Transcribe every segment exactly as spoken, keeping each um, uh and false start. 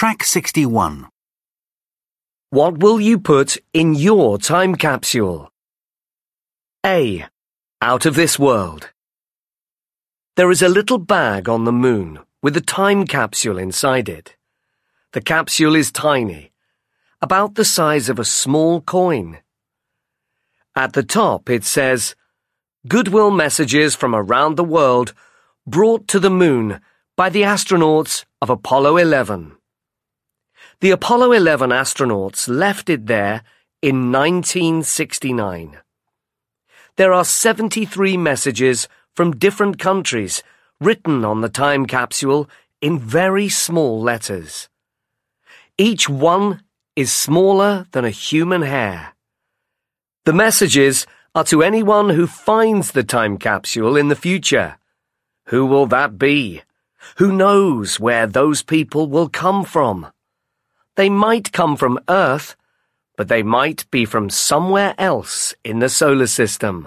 Track sixty-one. What will you put in your time capsule? A. Out of this world. There is a little bag on the moon with a time capsule inside it. The capsule is tiny, about the size of a small coin. At the top it says, "Goodwill messages from around the world brought to the moon by the astronauts of Apollo eleven. The Apollo eleven astronauts left it there in nineteen sixty-nine. There are seventy-three messages from different countries written on the time capsule in very small letters. Each one is smaller than a human hair. The messages are to anyone who finds the time capsule in the future. Who will that be? Who knows where those people will come from? They might come from Earth, but they might be from somewhere else in the solar system."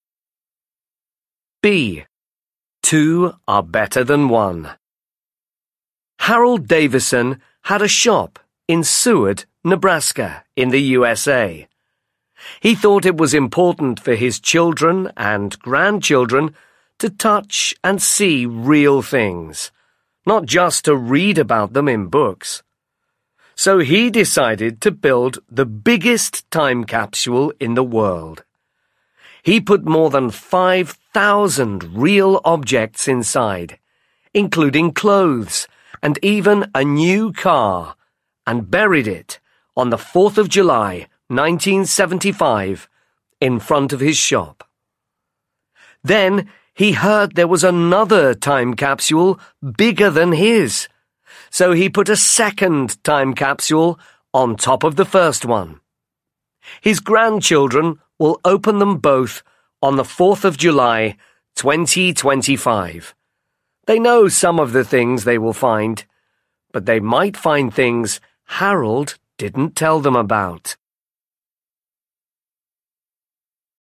B. Two are better than one. Harold Davison had a shop in Seward, Nebraska, in the U S A. He thought it was important for his children and grandchildren to touch and see real things, not just to read about them in books. So he decided to build the biggest time capsule in the world. He put more than five thousand real objects inside, including clothes and even a new car, and buried it on the fourth of July, nineteen seventy-five, in front of his shop. Then he heard there was another time capsule bigger than his. So he put a second time capsule on top of the first one. His grandchildren will open them both on the fourth of July, twenty twenty-five. They know some of the things they will find, but they might find things Harold didn't tell them about.